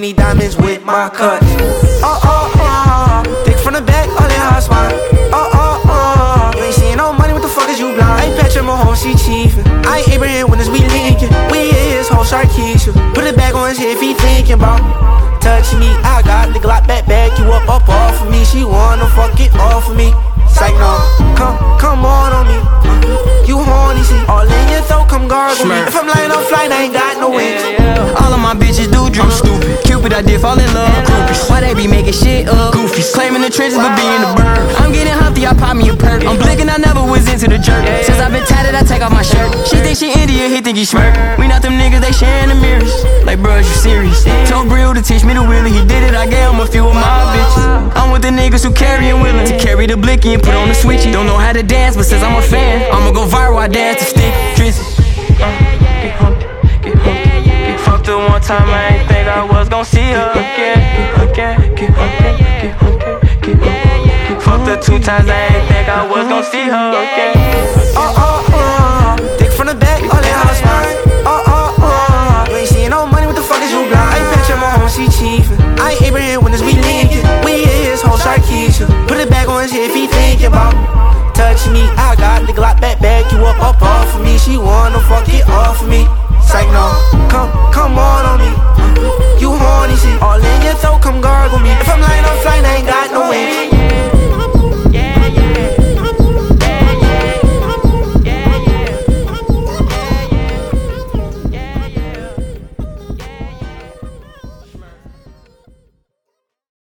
many diamonds with my cuts. Dick from the back, all that hot spot. You ain't seeing no money, what the fuck is you blind? I ain't Patrick Mahomes, she chiefin'. I ain't Abraham Winners, we linkin'. We his whole Sharkeisha. Put it back on his head if he thinking about touching me. I got the Glock back you up off of me. She wanna fuck it off of me. Psych no, come on me. You horny, see, all in your throat, come gargle me. If I'm lying on flight, I ain't got no wings. All of my bitches do drugs. I'm stupid. Cupid, I did fall in love. Groupies. Why they be making shit up? Goofies. Claiming the trenches, but being the bird. I'm getting humpty, I pop me a perk. I'm blinking, I never was into the jerk. Since I've been tatted, I take off my shirt. She think she Indian, he think he smirk. We not them niggas, they sharing the mirrors. Like, bruh, you serious? Told Brill to teach me the wheelie. He did it, I gave him a few of my bitches. I'm with the niggas who carry and willing to carry the blicky and put on the switchy. Don't know how to dance, but since I'm a fan, I'ma go viral, I dance to stick. Drizzy. Get humped, get humped. Get fucked her one time, I ain't think I was gon' see her again. Get humped, get humped, get humped. Fucked her 2 times, I ain't think I was gon' see her again. Dick from the back, all that hot spot. You ain't seeing no money, what the fuck is you blind? I ain't Patrick Mahomes, she chiefin'. I ain't Abraham Winners, we linkin'. We his whole Sharkeisha. Put it back on his head if he thinking about touching me. I got the Glock back you up off of me. She wanna fuck it off of me. Psych no, come on me. You horny, see, all in your throat, come gargle me. If I'm lying on flight, I ain't got no wings.